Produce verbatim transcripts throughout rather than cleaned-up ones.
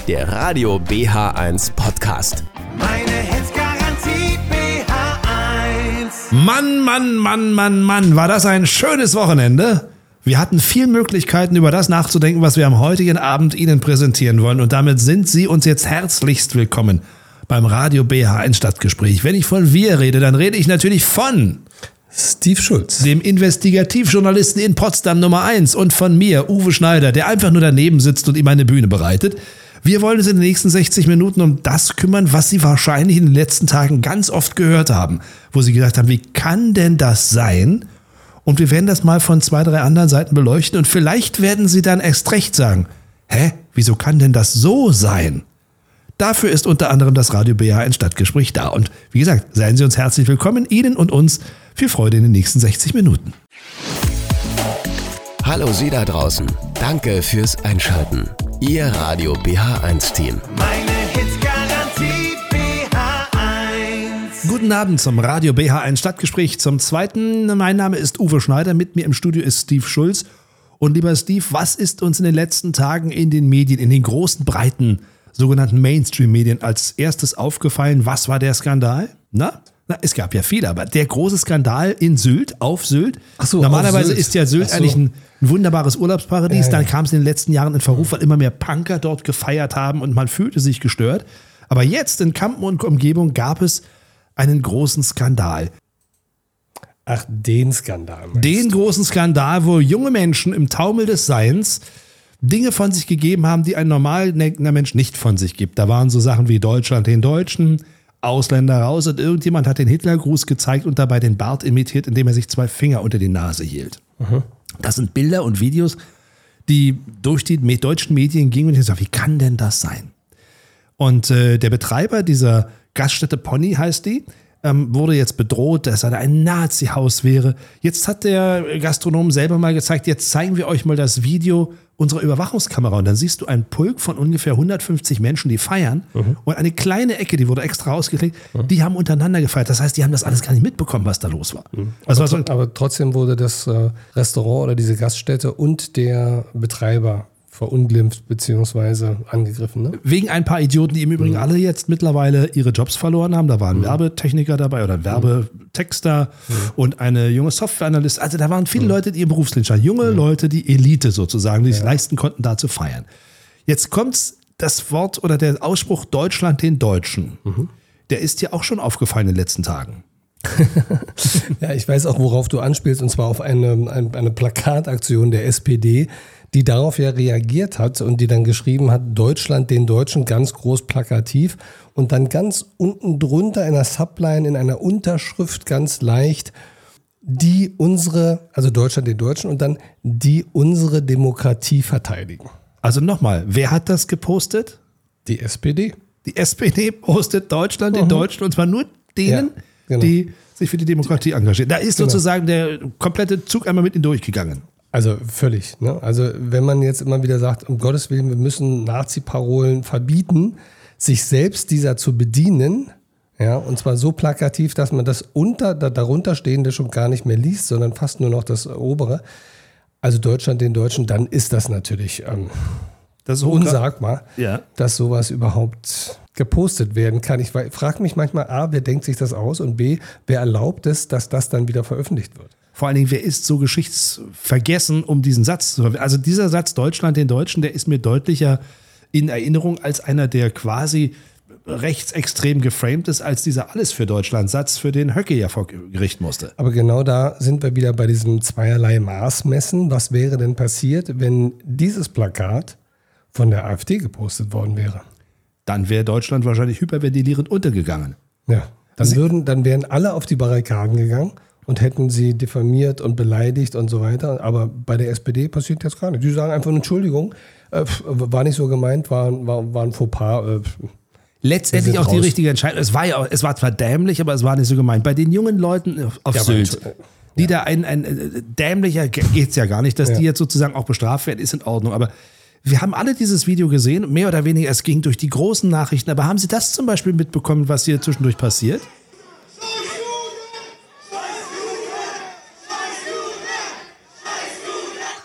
der Radio B H eins Podcast. Meine Hits-Garantie B H eins. Mann, Mann, Mann, Mann, Mann, war das ein schönes Wochenende? Wir hatten viele Möglichkeiten, über das nachzudenken, was wir am heutigen Abend Ihnen präsentieren wollen. Und damit sind Sie uns jetzt herzlichst willkommen beim Radio B H eins Stadtgespräch. Wenn ich von wir rede, dann rede ich natürlich von Steve Schulz, dem Investigativjournalisten in Potsdam Nummer eins, und von mir, Uwe Schneider, der einfach nur daneben sitzt und ihm eine Bühne bereitet. Wir wollen uns in den nächsten sechzig Minuten um das kümmern, was Sie wahrscheinlich in den letzten Tagen ganz oft gehört haben, wo Sie gedacht haben, wie kann denn das sein? Und wir werden das mal von zwei, drei anderen Seiten beleuchten und vielleicht werden Sie dann erst recht sagen, hä, wieso kann denn das so sein? Dafür ist unter anderem das Radio B H eins Stadtgespräch da. Und wie gesagt, seien Sie uns herzlich willkommen, Ihnen und uns viel Freude in den nächsten sechzig Minuten. Hallo Sie da draußen, danke fürs Einschalten. Ihr Radio B H eins Team. Meine Hits-Garantie B H eins. Guten Abend zum Radio B H eins Stadtgespräch zum zweiten. Mein Name ist Uwe Schneider, mit mir im Studio ist Steve Schulz. Und lieber Steve, was ist uns in den letzten Tagen in den Medien, in den großen, breiten, sogenannten Mainstream-Medien als erstes aufgefallen? Was war der Skandal? Na? Na, es gab ja viele, aber der große Skandal in Sylt, auf Sylt. Ach so, Normalerweise auf Sylt. ist ja Sylt Ach so. eigentlich ein, ein wunderbares Urlaubsparadies. Ja, Dann ja. kam es in den letzten Jahren in Verruf, weil immer mehr Punker dort gefeiert haben und man fühlte sich gestört. Aber jetzt in Kampen und Umgebung gab es einen großen Skandal. Ach, den Skandal. meinst Den du? großen Skandal, wo junge Menschen im Taumel des Seins Dinge von sich gegeben haben, die ein normal denkender Mensch nicht von sich gibt. Da waren so Sachen wie Deutschland den Deutschen, Ausländer raus, und irgendjemand hat den Hitlergruß gezeigt und dabei den Bart imitiert, indem er sich zwei Finger unter die Nase hielt. Mhm. Das sind Bilder und Videos, die durch die me- deutschen Medien gingen, und ich dachte, wie kann denn das sein? Und äh, der Betreiber dieser Gaststätte Pony heißt die, ähm, wurde jetzt bedroht, dass er ein Nazi-Haus wäre. Jetzt hat der Gastronom selber mal gezeigt, jetzt zeigen wir euch mal das Video unserer Überwachungskamera. Und dann siehst du einen Pulk von ungefähr hundertfünfzig Menschen, die feiern. Mhm. Und eine kleine Ecke, die wurde extra ausgelegt, mhm. die haben untereinander gefeiert. Das heißt, die haben das alles gar nicht mitbekommen, was da los war. Mhm. Also, aber, also, tr- aber trotzdem wurde das äh, Restaurant oder diese Gaststätte und der Betreiber verunglimpft bzw. angegriffen. Ne? wegen ein paar Idioten, die im Übrigen mhm. alle jetzt mittlerweile ihre Jobs verloren haben. Da waren mhm. Werbetechniker dabei oder Werbetexter mhm. und eine junge Softwareanalyst. Also da waren viele mhm. Leute, die im Berufsleben waren. Junge mhm. Leute, die Elite sozusagen, die ja. sich leisten konnten, da zu feiern. Jetzt kommt das Wort oder der Ausspruch Deutschland den Deutschen. Mhm. Der ist ja auch schon aufgefallen in den letzten Tagen. Ja, ich weiß auch, worauf du anspielst, und zwar auf eine, eine, eine Plakataktion der S P D, die darauf ja reagiert hat und die dann geschrieben hat, Deutschland den Deutschen, ganz groß plakativ, und dann ganz unten drunter in einer Subline, in einer Unterschrift ganz leicht, die unsere, also Deutschland den Deutschen, und dann die unsere Demokratie verteidigen. Also nochmal, wer hat das gepostet? Die S P D. Die S P D postet Deutschland den Mhm. Deutschen, und zwar nur denen, Ja, genau. die sich für die Demokratie engagieren. Da ist Genau. sozusagen der komplette Zug einmal mit ihnen durchgegangen. Also völlig. Ne? Also wenn man jetzt immer wieder sagt, um Gottes Willen, wir müssen Nazi-Parolen verbieten, sich selbst dieser zu bedienen, ja, und zwar so plakativ, dass man das unter, da, darunter stehende schon gar nicht mehr liest, sondern fast nur noch das obere. Also Deutschland den Deutschen, dann ist das natürlich ähm, Das ist unsagbar, Ja. dass sowas überhaupt gepostet werden kann. Ich frage mich manchmal, A, wer denkt sich das aus, und B, wer erlaubt es, dass das dann wieder veröffentlicht wird? Vor allen Dingen, wer ist so geschichtsvergessen, um diesen Satz zu verwenden? Also dieser Satz Deutschland den Deutschen, der ist mir deutlicher in Erinnerung als einer, der quasi rechtsextrem geframed ist, als dieser Alles für Deutschland-Satz, für den Höcke ja vor Gericht musste. Aber genau da sind wir wieder bei diesem zweierlei Maßmessen. Was wäre denn passiert, wenn dieses Plakat von der AfD gepostet worden wäre? Dann wäre Deutschland wahrscheinlich hyperventilierend untergegangen. Ja, dann, würden, dann wären alle auf die Barrikaden gegangen und hätten sie diffamiert und beleidigt und so weiter. Aber bei der S P D passiert das gar nicht. Die sagen einfach, Entschuldigung, äh, war nicht so gemeint, war, war, war ein Fauxpas. Äh, Letztendlich Wir auch sind die raus. richtige Entscheidung. Es war ja auch, es war zwar dämlich, aber es war nicht so gemeint. Bei den jungen Leuten auf Ja, aber Sylt, Entschu- die da ein, ein äh, dämlicher, geht's ja gar nicht, dass Ja. die jetzt sozusagen auch bestraft werden, ist in Ordnung. Aber wir haben alle dieses Video gesehen, mehr oder weniger, es ging durch die großen Nachrichten. Aber haben Sie das zum Beispiel mitbekommen, was hier zwischendurch passiert?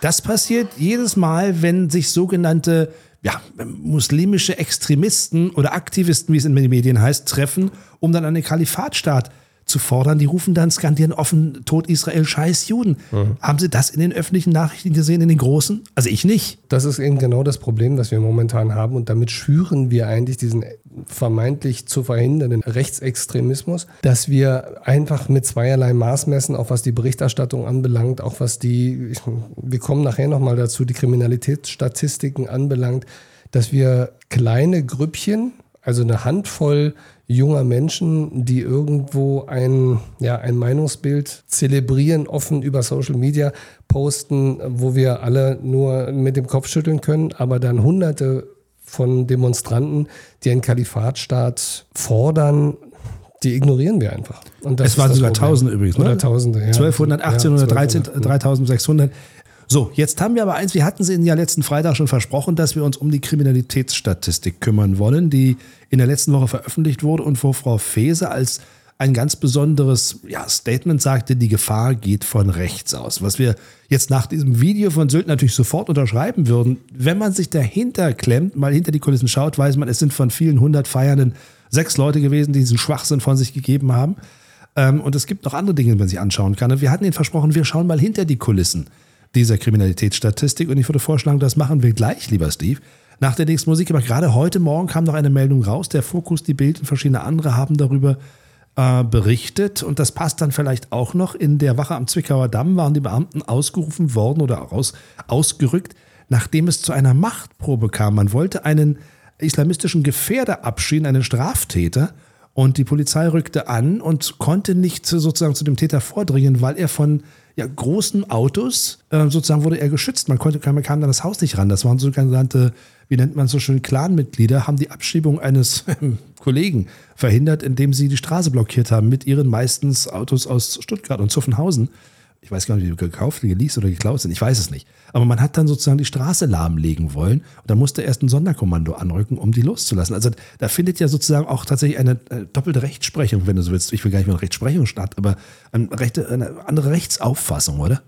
Das passiert jedes Mal, wenn sich sogenannte ja, muslimische Extremisten oder Aktivisten, wie es in den Medien heißt, treffen, um dann einen Kalifatstaat zu fordern. Die rufen dann, skandieren offen, Tod Israel, scheiß Juden. Mhm. Haben Sie das in den öffentlichen Nachrichten gesehen, in den großen? Also ich nicht. Das ist eben genau das Problem, das wir momentan haben. Und damit schüren wir eigentlich diesen vermeintlich zu verhindernden Rechtsextremismus, dass wir einfach mit zweierlei Maß messen, auch was die Berichterstattung anbelangt, auch was die, ich, wir kommen nachher nochmal dazu, die Kriminalitätsstatistiken anbelangt, dass wir kleine Grüppchen, also eine Handvoll junger Menschen, die irgendwo ein, ja, ein Meinungsbild zelebrieren, offen über Social Media posten, wo wir alle nur mit dem Kopf schütteln können, aber dann hunderte von Demonstranten, die einen Kalifatstaat fordern, die ignorieren wir einfach. Und das es waren sogar Tausende übrigens, ne? Oder Tausende, ja. zwölfhundert, achtzehnhundert, dreizehn, dreitausendsechshundert. So, jetzt haben wir aber eins, wir hatten sie Ihnen ja letzten Freitag schon versprochen, dass wir uns um die Kriminalitätsstatistik kümmern wollen, die in der letzten Woche veröffentlicht wurde und wo Frau Faeser als ein ganz besonderes ja, Statement sagte, die Gefahr geht von rechts aus. Was wir jetzt nach diesem Video von Sylt natürlich sofort unterschreiben würden. Wenn man sich dahinter klemmt, mal hinter die Kulissen schaut, weiß man, es sind von vielen hundert Feiernden sechs Leute gewesen, die diesen Schwachsinn von sich gegeben haben. Und es gibt noch andere Dinge, die man sich anschauen kann. Und wir hatten Ihnen versprochen, wir schauen mal hinter die Kulissen dieser Kriminalitätsstatistik. Und ich würde vorschlagen, das machen wir gleich, lieber Steve, nach der nächsten Musik. Aber gerade heute Morgen kam noch eine Meldung raus. Der Fokus, die Bild und verschiedene andere haben darüber äh, berichtet. Und das passt dann vielleicht auch noch. In der Wache am Zwickauer Damm waren die Beamten ausgerufen worden oder aus, ausgerückt, nachdem es zu einer Machtprobe kam. Man wollte einen islamistischen Gefährder abschieben, einen Straftäter. Und die Polizei rückte an und konnte nicht sozusagen zu dem Täter vordringen, weil er von ja, großen Autos, äh, sozusagen wurde er geschützt. Man konnte, man kam an das Haus nicht ran. Das waren sogenannte, wie nennt man so schön, Clanmitglieder, haben die Abschiebung eines Kollegen verhindert, indem sie die Straße blockiert haben mit ihren meistens Autos aus Stuttgart und Zuffenhausen. Ich weiß gar nicht, wie die gekauft, geleast oder geklaut sind. Ich weiß es nicht. Aber man hat dann sozusagen die Straße lahmlegen wollen. Und da musste erst ein Sonderkommando anrücken, um die loszulassen. Also da findet ja sozusagen auch tatsächlich eine äh, doppelte Rechtsprechung, wenn du so willst. Ich will gar nicht mehr Rechtsprechung statt, aber eine, rechte, eine andere Rechtsauffassung, oder?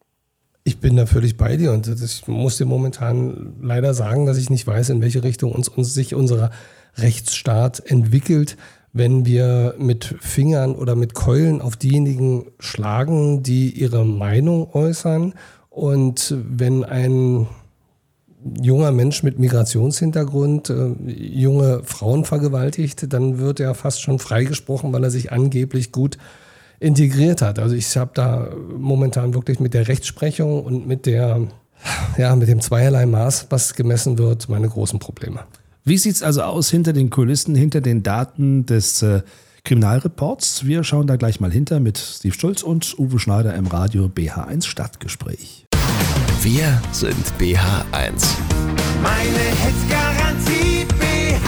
Ich bin da völlig bei dir und ich muss dir momentan leider sagen, dass ich nicht weiß, in welche Richtung uns, uns sich unser Rechtsstaat entwickelt, wenn wir mit Fingern oder mit Keulen auf diejenigen schlagen, die ihre Meinung äußern. Und wenn ein junger Mensch mit Migrationshintergrund äh, junge Frauen vergewaltigt, dann wird er fast schon freigesprochen, weil er sich angeblich gut integriert hat. Also ich habe da momentan wirklich mit der Rechtsprechung und mit der, ja, mit dem zweierlei Maß, was gemessen wird, meine großen Probleme. Wie sieht es also aus hinter den Kulissen, hinter den Daten des äh, Kriminalreports? Wir schauen da gleich mal hinter mit Steve Schulz und Uwe Schneider im Radio B H eins Stadtgespräch. Wir sind B H eins. Meine Hitzgarantie B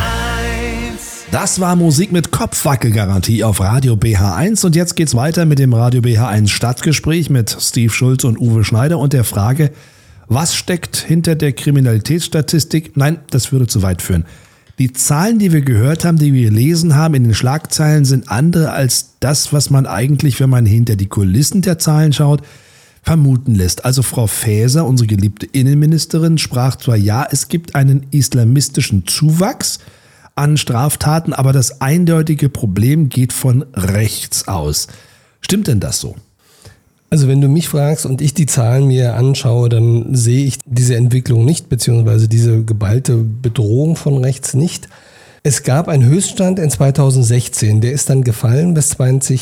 H eins. Das war Musik mit Kopfwackelgarantie auf Radio B H eins und jetzt geht's weiter mit dem Radio B H eins Stadtgespräch mit Steve Schulz und Uwe Schneider und der Frage, was steckt hinter der Kriminalitätsstatistik? Nein, das würde zu weit führen. Die Zahlen, die wir gehört haben, die wir gelesen haben in den Schlagzeilen, sind andere als das, was man eigentlich, wenn man hinter die Kulissen der Zahlen schaut, vermuten lässt. Also Frau Faeser, unsere geliebte Innenministerin, sprach zwar, ja, es gibt einen islamistischen Zuwachs an Straftaten, aber das eindeutige Problem geht von rechts aus. Stimmt denn das so? Also wenn du mich fragst und ich die Zahlen mir anschaue, dann sehe ich diese Entwicklung nicht, beziehungsweise diese geballte Bedrohung von rechts nicht. Es gab einen Höchststand in zweitausendsechzehn, der ist dann gefallen bis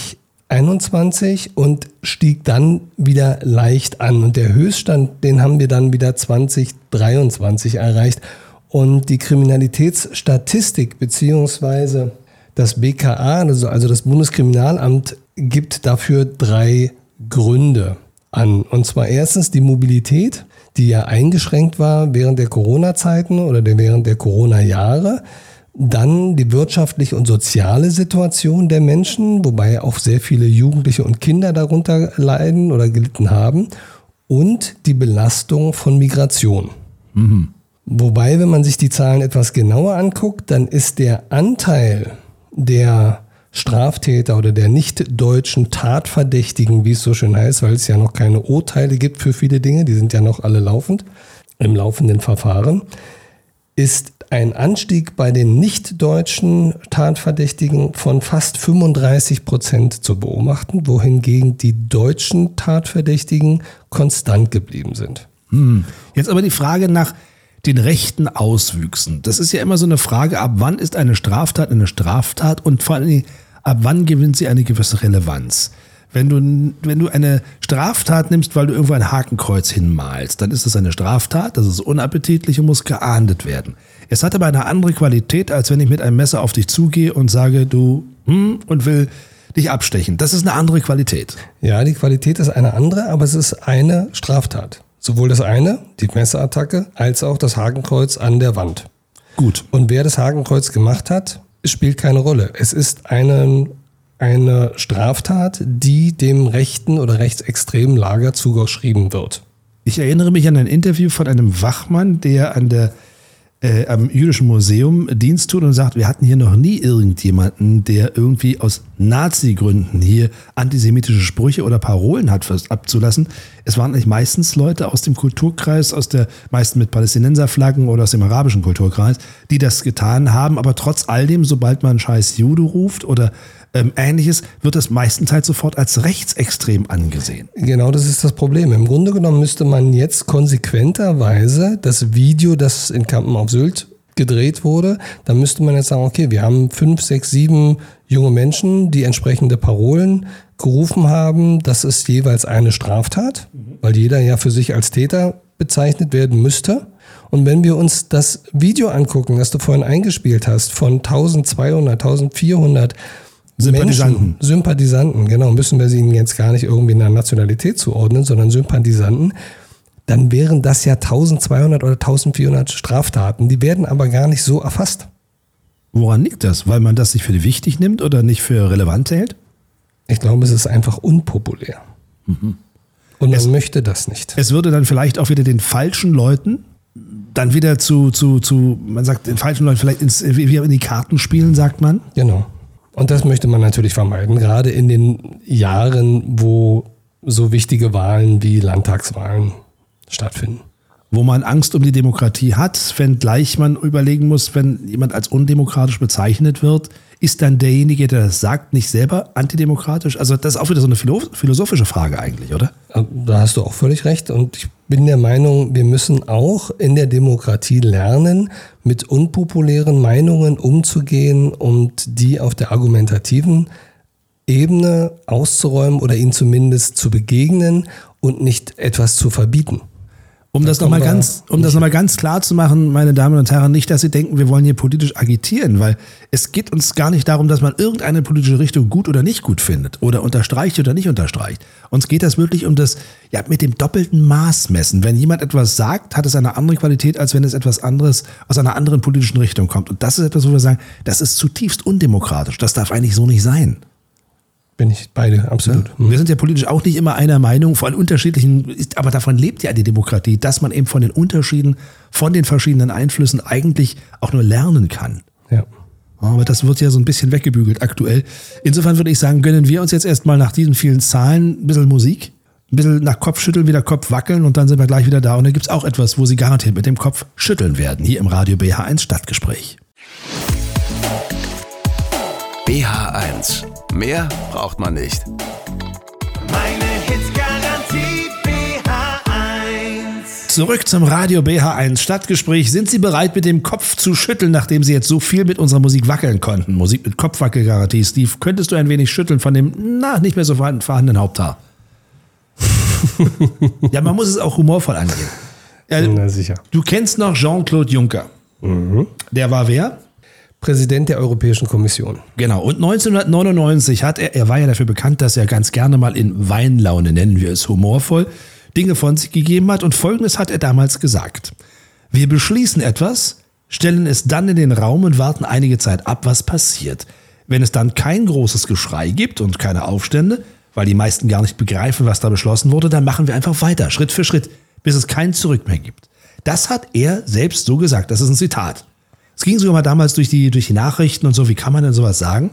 zweitausendeinundzwanzig und stieg dann wieder leicht an. Und der Höchststand, den haben wir dann wieder zweitausenddreiundzwanzig erreicht. Und die Kriminalitätsstatistik beziehungsweise das B K A, also das Bundeskriminalamt, gibt dafür drei Gründe an. Und zwar erstens die Mobilität, die ja eingeschränkt war während der Corona-Zeiten oder während der Corona-Jahre. Dann die wirtschaftliche und soziale Situation der Menschen, wobei auch sehr viele Jugendliche und Kinder darunter leiden oder gelitten haben. Und die Belastung von Migration. Mhm. Wobei, wenn man sich die Zahlen etwas genauer anguckt, dann ist der Anteil der Straftäter oder der nicht-deutschen Tatverdächtigen, wie es so schön heißt, weil es ja noch keine Urteile gibt für viele Dinge, die sind ja noch alle laufend, im laufenden Verfahren, ist ein Anstieg bei den nicht-deutschen Tatverdächtigen von fast fünfunddreißig Prozent zu beobachten, wohingegen die deutschen Tatverdächtigen konstant geblieben sind. Hm. Jetzt aber die Frage nach den rechten Auswüchsen. Das ist ja immer so eine Frage, ab wann ist eine Straftat eine Straftat und vor allem ab wann gewinnt sie eine gewisse Relevanz. Wenn du, wenn du eine Straftat nimmst, weil du irgendwo ein Hakenkreuz hinmalst, dann ist das eine Straftat, das ist unappetitlich und muss geahndet werden. Es hat aber eine andere Qualität, als wenn ich mit einem Messer auf dich zugehe und sage, du hm, und will dich abstechen. Das ist eine andere Qualität. Ja, die Qualität ist eine andere, aber es ist eine Straftat. Sowohl das eine, die Messerattacke, als auch das Hakenkreuz an der Wand. Gut. Und wer das Hakenkreuz gemacht hat, spielt keine Rolle. Es ist eine, eine Straftat, die dem rechten oder rechtsextremen Lager zugeschrieben wird. Ich erinnere mich an ein Interview von einem Wachmann, der an der Äh, am Jüdischen Museum Dienst tut und sagt, wir hatten hier noch nie irgendjemanden, der irgendwie aus Nazi-Gründen hier antisemitische Sprüche oder Parolen hat abzulassen. Es waren eigentlich meistens Leute aus dem Kulturkreis, aus der meisten mit Palästinenserflaggen oder aus dem arabischen Kulturkreis, die das getan haben. Aber trotz all dem, sobald man scheiß Jude ruft oder ähm, Ähnliches, wird das meistenteils sofort als rechtsextrem angesehen. Genau, das ist das Problem. Im Grunde genommen müsste man jetzt konsequenterweise das Video, das in Kampen auf Sylt gedreht wurde, da müsste man jetzt sagen, okay, wir haben fünf, sechs, sieben junge Menschen, die entsprechende Parolen gerufen haben. Das ist jeweils eine Straftat, weil jeder ja für sich als Täter bezeichnet werden müsste. Und wenn wir uns das Video angucken, das du vorhin eingespielt hast, von eintausendzweihundert, eintausendvierhundert Sympathisanten. Menschen, Sympathisanten, genau, müssen wir sie ihnen jetzt gar nicht irgendwie in einer Nationalität zuordnen, sondern Sympathisanten, dann wären das ja eintausendzweihundert oder eintausendvierhundert Straftaten. Die werden aber gar nicht so erfasst. Woran liegt das? Weil man das nicht für wichtig nimmt oder nicht für relevant hält? Ich glaube, es ist einfach unpopulär. Mhm. Und man es, möchte das nicht. Es würde dann vielleicht auch wieder den falschen Leuten dann wieder zu, zu, zu man sagt, den falschen Leuten vielleicht ins, wie in die Karten spielen, sagt man. Genau. Und das möchte man natürlich vermeiden, gerade in den Jahren, wo so wichtige Wahlen wie Landtagswahlen stattfinden. Wo man Angst um die Demokratie hat, wenn gleich man überlegen muss, wenn jemand als undemokratisch bezeichnet wird, ist dann derjenige, der das sagt, nicht selber antidemokratisch? Also das ist auch wieder so eine philosophische Frage eigentlich, oder? Da hast du auch völlig recht. Und ich bin der Meinung, wir müssen auch in der Demokratie lernen, mit unpopulären Meinungen umzugehen und die auf der argumentativen Ebene auszuräumen oder ihnen zumindest zu begegnen und nicht etwas zu verbieten. Um das nochmal ganz, um das nochmal ganz klar zu machen, meine Damen und Herren, nicht, dass Sie denken, wir wollen hier politisch agitieren, weil es geht uns gar nicht darum, dass man irgendeine politische Richtung gut oder nicht gut findet oder unterstreicht oder nicht unterstreicht. Uns geht das wirklich um das, ja, mit dem doppelten Maß messen. Wenn jemand etwas sagt, hat es eine andere Qualität, als wenn es etwas anderes aus einer anderen politischen Richtung kommt. Und das ist etwas, wo wir sagen, das ist zutiefst undemokratisch. Das darf eigentlich so nicht sein. Bin ich beide, absolut. Ja. Wir sind ja politisch auch nicht immer einer Meinung, von unterschiedlichen, aber davon lebt ja die Demokratie, dass man eben von den Unterschieden, von den verschiedenen Einflüssen eigentlich auch nur lernen kann. Ja. Aber das wird ja so ein bisschen weggebügelt aktuell. Insofern würde ich sagen, gönnen wir uns jetzt erstmal nach diesen vielen Zahlen ein bisschen Musik, ein bisschen nach Kopfschütteln, wieder Kopf wackeln und dann sind wir gleich wieder da. Und dann gibt es auch etwas, wo Sie garantiert mit dem Kopf schütteln werden, hier im Radio B H eins Stadtgespräch. B H eins. Mehr braucht man nicht. Meine Hits-Garantie B H eins. Zurück zum Radio B H eins Stadtgespräch. Sind Sie bereit, mit dem Kopf zu schütteln, nachdem Sie jetzt so viel mit unserer Musik wackeln konnten? Musik mit Kopfwackelgarantie. Steve, könntest du ein wenig schütteln von dem, na, nicht mehr so vorhandenen Haupthaar? Ja, man muss es auch humorvoll angehen. Ja, na sicher. Du kennst noch Jean-Claude Juncker. Mhm. Der war wer? Präsident der Europäischen Kommission. Genau. Und neunzehnhundertneunundneunzig hat er, er war ja dafür bekannt, dass er ganz gerne mal in Weinlaune, nennen wir es humorvoll, Dinge von sich gegeben hat. Und Folgendes hat er damals gesagt. Wir beschließen etwas, stellen es dann in den Raum und warten einige Zeit ab, was passiert. Wenn es dann kein großes Geschrei gibt und keine Aufstände, weil die meisten gar nicht begreifen, was da beschlossen wurde, dann machen wir einfach weiter, Schritt für Schritt, bis es kein Zurück mehr gibt. Das hat er selbst so gesagt. Das ist ein Zitat. Es ging sogar mal damals durch die, durch die Nachrichten und so, wie kann man denn sowas sagen?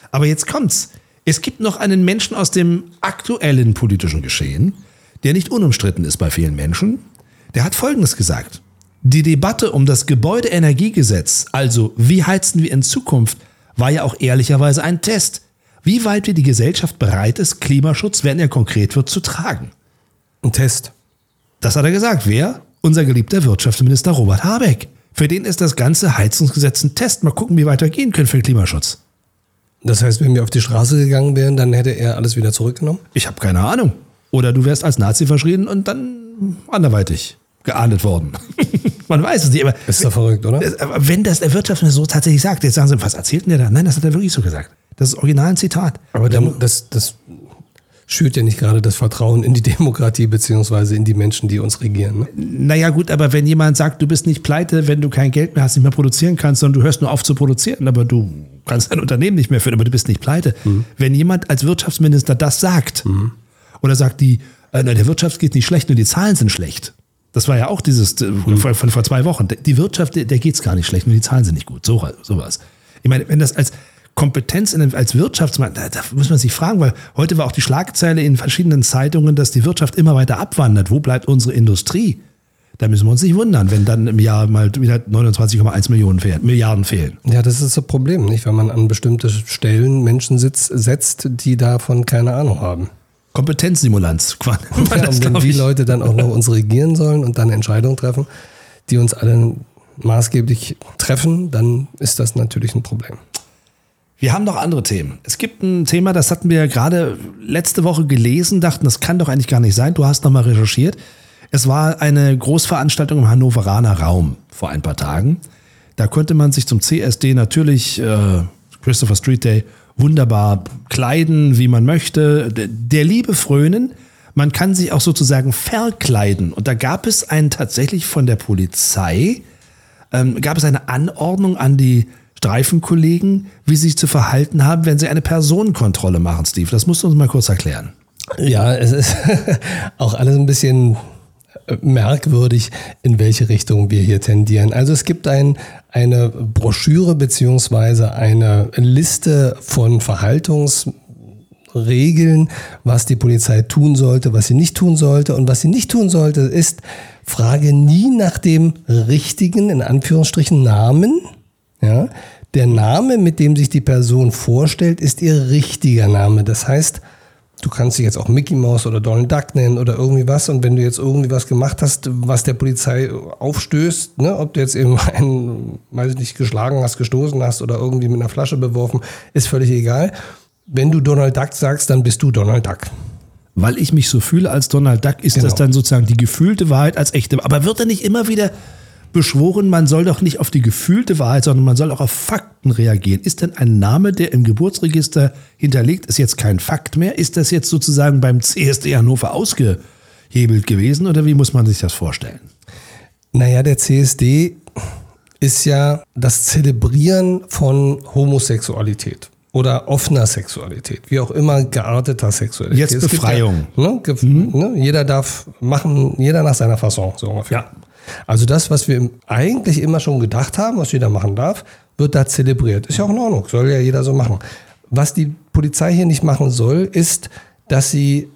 Aber jetzt kommt's. Es gibt noch einen Menschen aus dem aktuellen politischen Geschehen, der nicht unumstritten ist bei vielen Menschen. Der hat Folgendes gesagt. Die Debatte um das Gebäudeenergiegesetz, also wie heizen wir in Zukunft, war ja auch ehrlicherweise ein Test. Wie weit die Gesellschaft bereit ist, Klimaschutz, wenn er konkret wird, zu tragen. Ein Test. Das hat er gesagt. Wer? Unser geliebter Wirtschaftsminister Robert Habeck. Für den ist das ganze Heizungsgesetz ein Test. Mal gucken, wie weit wir gehen können für den Klimaschutz. Das heißt, wenn wir auf die Straße gegangen wären, dann hätte er alles wieder zurückgenommen? Ich habe keine Ahnung. Oder du wärst als Nazi verschrien und dann anderweitig geahndet worden. Man weiß es nicht. Aber ist doch verrückt, oder? Aber wenn das der Wirtschaftsminister so tatsächlich sagt, jetzt sagen sie, was erzählt denn der da? Nein, das hat er wirklich so gesagt. Das ist original ein Zitat. Aber dann, das, das schürt ja nicht gerade das Vertrauen in die Demokratie beziehungsweise in die Menschen, die uns regieren. Ne? Naja gut, aber wenn jemand sagt, du bist nicht pleite, wenn du kein Geld mehr hast, nicht mehr produzieren kannst, sondern du hörst nur auf zu produzieren, aber du kannst dein Unternehmen nicht mehr führen, aber du bist nicht pleite. Mhm. Wenn jemand als Wirtschaftsminister das sagt mhm. oder sagt, die, äh, der Wirtschaft geht nicht schlecht, nur die Zahlen sind schlecht. Das war ja auch dieses mhm. von, von vor zwei Wochen. Die Wirtschaft, der, der geht es gar nicht schlecht, nur die Zahlen sind nicht gut. So, sowas. Ich meine, wenn das als Kompetenz in, als Wirtschaftsmann, da, da muss man sich fragen, weil heute war auch die Schlagzeile in verschiedenen Zeitungen, dass die Wirtschaft immer weiter abwandert. Wo bleibt unsere Industrie? Da müssen wir uns nicht wundern, wenn dann im Jahr mal wieder neunundzwanzig Komma eins Millionen fehlen, Milliarden fehlen. Ja, das ist das Problem, nicht? Wenn man an bestimmte Stellen Menschen sitzt, setzt, die davon keine Ahnung haben. Kompetenzsimulanz. Ja, und wenn die Leute dann auch noch uns regieren sollen und dann Entscheidungen treffen, die uns alle maßgeblich treffen, dann ist das natürlich ein Problem. Wir haben noch andere Themen. Es gibt ein Thema, das hatten wir gerade letzte Woche gelesen, dachten, das kann doch eigentlich gar nicht sein. Du hast nochmal recherchiert. Es war eine Großveranstaltung im Hannoveraner Raum vor ein paar Tagen. Da konnte man sich zum C S D natürlich, äh, Christopher Street Day, wunderbar kleiden, wie man möchte. Der Liebe frönen. Man kann sich auch sozusagen verkleiden. Und da gab es einen tatsächlich von der Polizei, ähm, gab es eine Anordnung an die Streifenkollegen, wie sie sich zu verhalten haben, wenn sie eine Personenkontrolle machen, Steve. Das musst du uns mal kurz erklären. Ja, es ist auch alles ein bisschen merkwürdig, in welche Richtung wir hier tendieren. Also es gibt ein, eine Broschüre beziehungsweise eine Liste von Verhaltungsregeln, was die Polizei tun sollte, was sie nicht tun sollte. Und was sie nicht tun sollte, ist, frage nie nach dem richtigen, in Anführungsstrichen, Namen. Ja, der Name, mit dem sich die Person vorstellt, ist ihr richtiger Name. Das heißt, du kannst dich jetzt auch Mickey Mouse oder Donald Duck nennen oder irgendwie was. Und wenn du jetzt irgendwie was gemacht hast, was der Polizei aufstößt, ne, ob du jetzt eben einen, weiß ich nicht, geschlagen hast, gestoßen hast oder irgendwie mit einer Flasche beworfen, ist völlig egal. Wenn du Donald Duck sagst, dann bist du Donald Duck. Weil ich mich so fühle als Donald Duck, ist genau. Das dann sozusagen die gefühlte Wahrheit als echte. Aber wird er nicht immer wieder beschworen, man soll doch nicht auf die gefühlte Wahrheit, sondern man soll auch auf Fakten reagieren. Ist denn ein Name, der im Geburtsregister hinterlegt ist, jetzt kein Fakt mehr? Ist das jetzt sozusagen beim C S D Hannover ausgehebelt gewesen oder wie muss man sich das vorstellen? Naja, der C S D ist ja das Zelebrieren von Homosexualität oder offener Sexualität, wie auch immer, gearteter Sexualität. Jetzt es Befreiung. Ja, ne, ge- mhm. ne, jeder darf machen, jeder nach seiner Fasson, so ungefähr. Ja. Also das, was wir eigentlich immer schon gedacht haben, was jeder machen darf, wird da zelebriert. Ist ja auch in Ordnung, soll ja jeder so machen. Was die Polizei hier nicht machen soll, ist, dass sie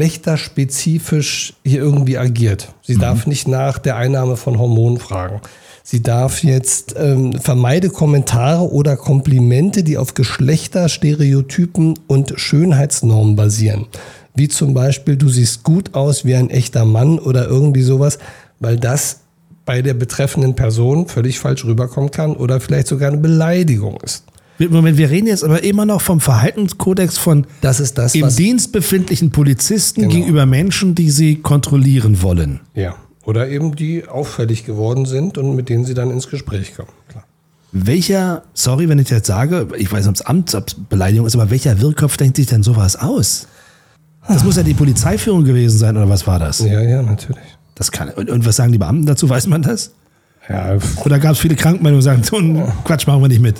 geschlechterspezifisch hier irgendwie agiert. Sie mhm. darf nicht nach der Einnahme von Hormonen fragen. Sie darf jetzt ähm, vermeide Kommentare oder Komplimente, die auf Geschlechterstereotypen und Schönheitsnormen basieren. Wie zum Beispiel, du siehst gut aus wie ein echter Mann oder irgendwie sowas, weil das bei der betreffenden Person völlig falsch rüberkommen kann oder vielleicht sogar eine Beleidigung ist. Moment, wir reden jetzt aber immer noch vom Verhaltenskodex von das ist das, im was Dienst befindlichen Polizisten genau. gegenüber Menschen, die sie kontrollieren wollen. Ja, oder eben die auffällig geworden sind und mit denen sie dann ins Gespräch kommen. Klar. Welcher, sorry, wenn ich jetzt sage, ich weiß nicht, ob es Amtsbeleidigung ist, aber welcher Wirrkopf denkt sich denn sowas aus? Das muss ja die Polizeiführung gewesen sein, oder was war das? Ja, ja, natürlich. Das kann. Und, und was sagen die Beamten dazu? Weiß man das? Ja. Oder gab es viele Krankmeldungen, die sagen, so einen Quatsch machen wir nicht mit?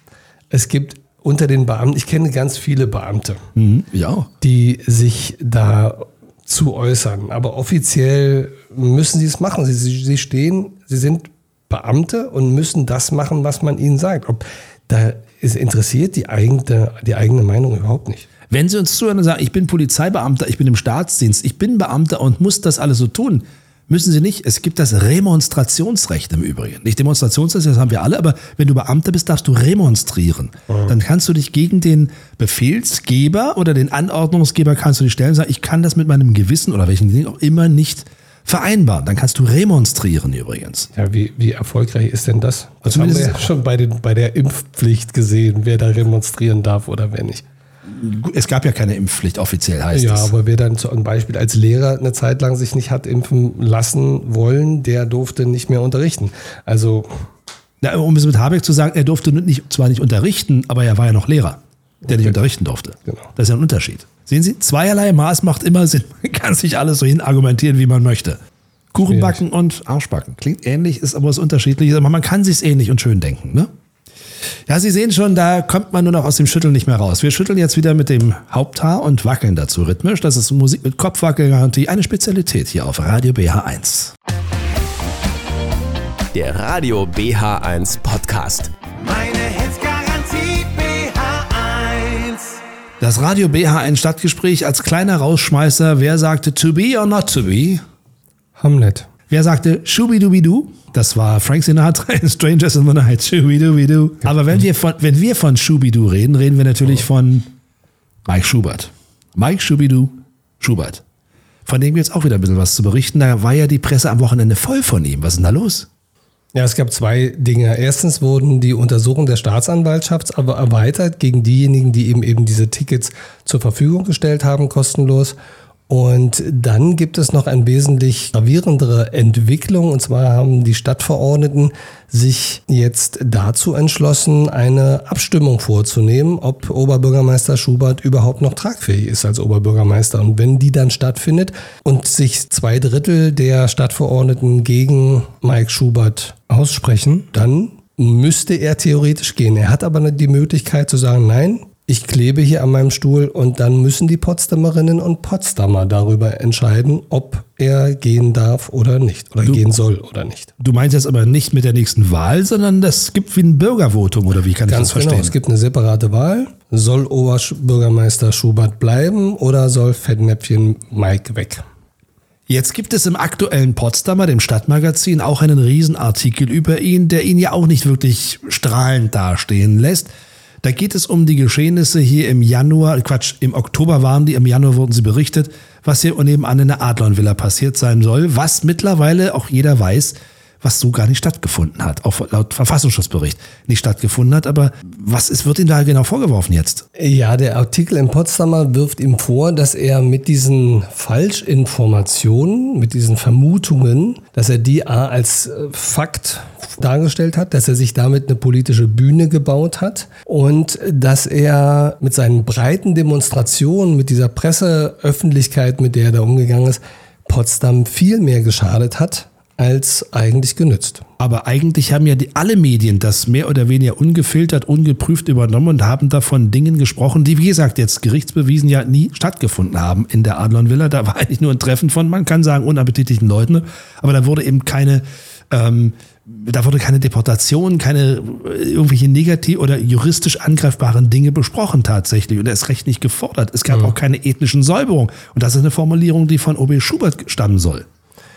Es gibt unter den Beamten, ich kenne ganz viele Beamte, mhm, ich auch. die sich da zu äußern. Aber offiziell müssen sie es machen. Sie, sie, sie stehen, sie sind Beamte und müssen das machen, was man ihnen sagt. Ob da ist interessiert die eigene, die eigene Meinung überhaupt nicht. Wenn Sie uns zuhören und sagen, ich bin Polizeibeamter, ich bin im Staatsdienst, ich bin Beamter und muss das alles so tun, müssen Sie nicht. Es gibt das Remonstrationsrecht im Übrigen. Nicht Demonstrationsrecht, das haben wir alle, aber wenn du Beamter bist, darfst du remonstrieren. Mhm. Dann kannst du dich gegen den Befehlsgeber oder den Anordnungsgeber kannst du dich stellen und sagen, ich kann das mit meinem Gewissen oder welchen Ding auch immer nicht vereinbaren. Dann kannst du remonstrieren übrigens. Ja, wie, wie erfolgreich ist denn das? Das haben wir ja schon bei, den, bei der Impfpflicht gesehen, wer da remonstrieren darf oder wer nicht. Es gab ja keine Impfpflicht, offiziell heißt es. Ja, aber wer dann zum Beispiel als Lehrer eine Zeit lang sich nicht hat impfen lassen wollen, der durfte nicht mehr unterrichten. Also, ja, um es mit Habeck zu sagen, er durfte nicht, zwar nicht unterrichten, aber er war ja noch Lehrer, der okay. nicht unterrichten durfte. Genau. Das ist ja ein Unterschied. Sehen Sie, zweierlei Maß macht immer Sinn. Man kann sich alles so hin argumentieren, wie man möchte. Kuchen backen und Arschbacken. Klingt ähnlich, ist aber was Unterschiedliches. Aber man kann sich's ähnlich und schön denken, ne? Ja, Sie sehen schon, da kommt man nur noch aus dem Schütteln nicht mehr raus. Wir schütteln jetzt wieder mit dem Haupthaar und wackeln dazu rhythmisch. Das ist Musik mit Kopfwackelgarantie, eine Spezialität hier auf Radio B H eins. Der Radio B H eins Podcast. Meine Hitzgarantie B H eins. Das Radio B H eins Stadtgespräch als kleiner Rausschmeißer. Wer sagte to be or not to be? Hamlet. Wer sagte Schubidubidu? Das war Frank Sinatra in Strangers in the Night. Schubidubidu. Aber wenn wir von, wenn wir von Schubidu reden, reden wir natürlich von Mike Schubert. Mike Schubidu Schubert. Von dem gibt es auch wieder ein bisschen was zu berichten. Da war ja die Presse am Wochenende voll von ihm. Was ist denn da los? Ja, es gab zwei Dinge. Erstens wurden die Untersuchungen der Staatsanwaltschaft aber erweitert gegen diejenigen, die eben eben diese Tickets zur Verfügung gestellt haben, kostenlos. Und dann gibt es noch eine wesentlich gravierendere Entwicklung. Und zwar haben die Stadtverordneten sich jetzt dazu entschlossen, eine Abstimmung vorzunehmen, ob Oberbürgermeister Schubert überhaupt noch tragfähig ist als Oberbürgermeister. Und wenn die dann stattfindet und sich zwei Drittel der Stadtverordneten gegen Mike Schubert aussprechen, dann müsste er theoretisch gehen. Er hat aber nicht die Möglichkeit zu sagen, nein, ich klebe hier an meinem Stuhl, und dann müssen die Potsdamerinnen und Potsdamer darüber entscheiden, ob er gehen darf oder nicht, oder du, gehen soll oder nicht. Du meinst jetzt aber nicht mit der nächsten Wahl, sondern das gibt wie ein Bürgervotum, oder wie kann ich Ganz das verstehen? Genau, es gibt eine separate Wahl. Soll Oberbürgermeister Schubert bleiben oder soll Fettnäpfchen Mike weg? Jetzt gibt es im aktuellen Potsdamer, dem Stadtmagazin, auch einen Riesenartikel über ihn, der ihn ja auch nicht wirklich strahlend dastehen lässt. Da geht es um die Geschehnisse hier im Januar, Quatsch, im Oktober waren die, im Januar wurden sie berichtet, was hier nebenan in der Adlon-Villa passiert sein soll, was mittlerweile auch jeder weiß, was so gar nicht stattgefunden hat, auch laut Verfassungsschutzbericht nicht stattgefunden hat. Aber was ist, wird ihm da genau vorgeworfen jetzt? Ja, der Artikel im Potsdamer wirft ihm vor, dass er mit diesen Falschinformationen, mit diesen Vermutungen, dass er die A als Fakt dargestellt hat, dass er sich damit eine politische Bühne gebaut hat und dass er mit seinen breiten Demonstrationen, mit dieser Presseöffentlichkeit, mit der er da umgegangen ist, Potsdam viel mehr geschadet hat als eigentlich genützt. Aber eigentlich haben ja die, alle Medien das mehr oder weniger ungefiltert, ungeprüft übernommen und haben davon Dingen gesprochen, die, wie gesagt, jetzt gerichtsbewiesen ja nie stattgefunden haben in der Adlon-Villa. Da war eigentlich nur ein Treffen von, man kann sagen, unappetitlichen Leuten, aber da wurde eben keine, ähm, da wurde keine Deportation, keine irgendwelche negativ oder juristisch angreifbaren Dinge besprochen tatsächlich und er ist recht nicht gefordert. Es gab mhm. auch keine ethnischen Säuberung und das ist eine Formulierung, die von O B Schubert stammen soll.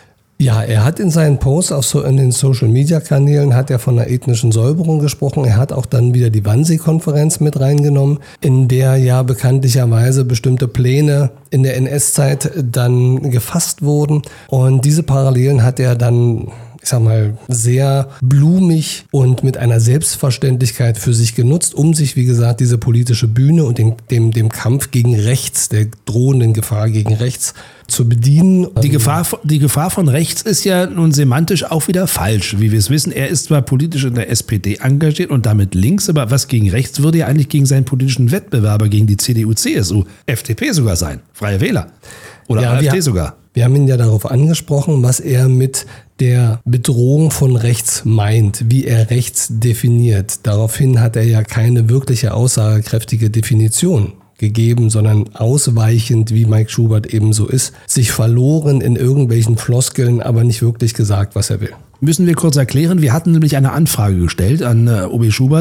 Ja, er hat in seinen Posts auf so in den Social-Media-Kanälen hat er von einer ethnischen Säuberung gesprochen. Er hat auch dann wieder die Wannsee-Konferenz mit reingenommen, in der ja bekanntlicherweise bestimmte Pläne in der N S-Zeit dann gefasst wurden. Und diese Parallelen hat er dann, ich sag mal, sehr blumig und mit einer Selbstverständlichkeit für sich genutzt, um sich, wie gesagt, diese politische Bühne und dem, dem, dem Kampf gegen rechts, der drohenden Gefahr gegen rechts zu bedienen. Die Gefahr, die Gefahr von rechts ist ja nun semantisch auch wieder falsch, wie wir es wissen. Er ist zwar politisch in der S P D engagiert und damit links, aber was gegen rechts würde ja eigentlich gegen seinen politischen Wettbewerber, gegen die C D U, C S U, F D P sogar sein, Freie Wähler oder ja, AfD wir, sogar. Wir haben ihn ja darauf angesprochen, was er mit der Bedrohung von rechts meint, wie er rechts definiert. Daraufhin hat er ja keine wirkliche aussagekräftige Definition gegeben, sondern ausweichend, wie Mike Schubert eben so ist, sich verloren in irgendwelchen Floskeln, aber nicht wirklich gesagt, was er will. Müssen wir kurz erklären, wir hatten nämlich eine Anfrage gestellt an äh, O B Schubert,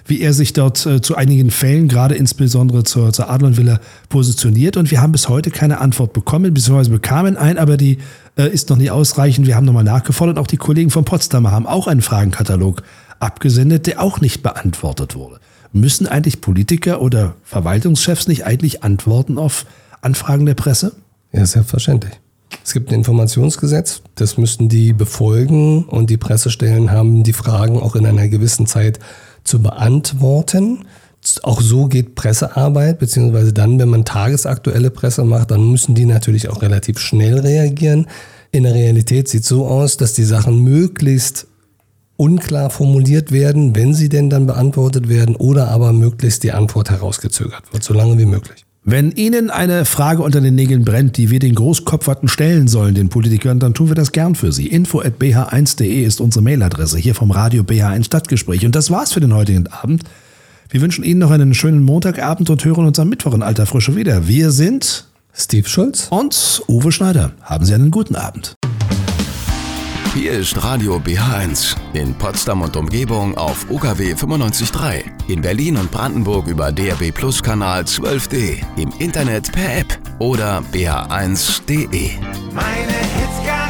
wie er sich dort äh, zu einigen Fällen, gerade insbesondere zur, zur Adlon-Villa, positioniert. Und wir haben bis heute keine Antwort bekommen, beziehungsweise bekamen ein, aber die äh, ist noch nicht ausreichend. Wir haben nochmal nachgefordert. Auch die Kollegen von Potsdamer haben auch einen Fragenkatalog abgesendet, der auch nicht beantwortet wurde. Müssen eigentlich Politiker oder Verwaltungschefs nicht eigentlich antworten auf Anfragen der Presse? Ja, selbstverständlich. Es gibt ein Informationsgesetz, das müssten die befolgen und die Pressestellen haben die Fragen auch in einer gewissen Zeit zu beantworten. Auch so geht Pressearbeit, beziehungsweise dann, wenn man tagesaktuelle Presse macht, dann müssen die natürlich auch relativ schnell reagieren. In der Realität sieht es so aus, dass die Sachen möglichst unklar formuliert werden, wenn sie denn dann beantwortet werden, oder aber möglichst die Antwort herausgezögert wird, so lange wie möglich. Wenn Ihnen eine Frage unter den Nägeln brennt, die wir den Großkopferten stellen sollen, den Politikern, dann tun wir das gern für Sie. info at b h eins punkt de ist unsere Mailadresse hier vom Radio B H eins Stadtgespräch. Und das war's für den heutigen Abend. Wir wünschen Ihnen noch einen schönen Montagabend und hören uns am Mittwoch in alter Frische wieder. Wir sind Steve Schulz und Uwe Schneider. Haben Sie einen guten Abend. Hier ist Radio B H eins. In Potsdam und Umgebung auf U K W fünfundneunzig Komma drei. In Berlin und Brandenburg über D R B Plus Kanal zwölf D. Im Internet per App oder b h eins punkt de. Meine Hits